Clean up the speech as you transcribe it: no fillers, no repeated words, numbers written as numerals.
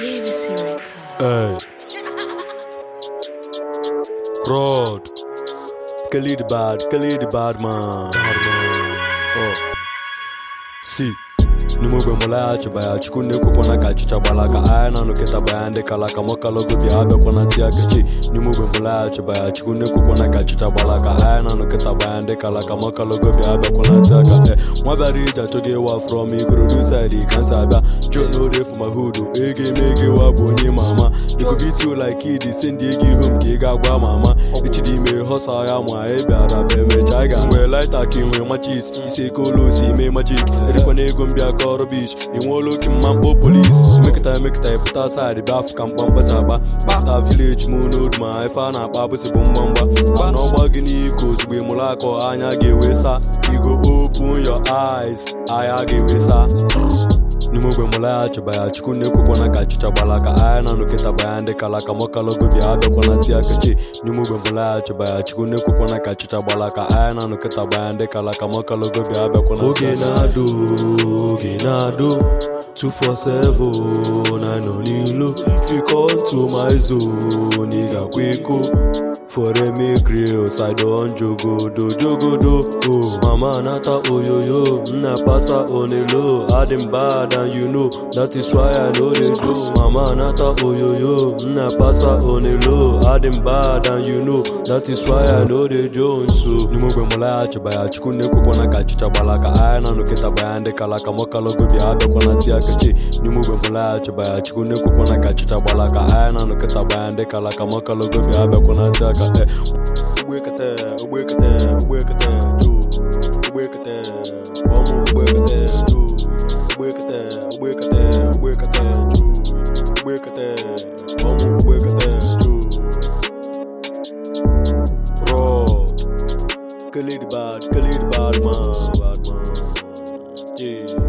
JVC Records. Hey, Rod, Khalid bad man. Oh, see. Nimugwe mulaya chibaya chikune kukona kachicha balaka ayana nuketa bayande kalaka mokalogo biabe kona tia kechi. Nimugwe mulaya chibaya chikune kukona kachicha balaka ayana nuketa bayande kalaka mokalogo biabe kona tia kechi. Mwabarija toge wa from producer di kansaba Jono de for my hood ege mege wa boni mama. You could beat you like it send you home kiga gwa mama. Ichidi me hosa ya mwa ebiara be me chaiga. We light akin we machis ise kolo si me magic. Erikone gombia rubbish, you won't look in mambo police. Make it put outside the African Bambasaba. Bata village moon old my fan up Babus Bumbamba. But no bargain equals we Mulako Anya Gewesa. You go open your eyes, I Gewesa. Nimugwe mulaya chibaya chikune kukona kachicha balaka ayana nuketa bayande kalaka mokalogo biabe kona tia kechi. Nimugwe mulaya chibaya chikune kukona kachicha balaka ayana nuketa bayande kalaka mokalogo biabe kona tia Ogenado 247 I no nilo. If you come to my zone nigga kweko. For a me grills, I don't jogodo. Oh, mama nata oyoyo, na pasa on a low. Adding bad and you know, that is why I know they do. Mama nata oyoyo, na pasa on a low. Adding bad and you know, that is why I know they do. So, nimugwe mulaya chibaya chikune kukona kachicha balaka ayana nuketa bayande kalaka mokalogo biabe kona tia kechi. Nimugwe mulaya chibaya chikune kukona kachicha balaka ayana nuketa bayande kalaka mokalogo biabe kona tia kechi. Ubwekete, Khalid bad man. Yeah.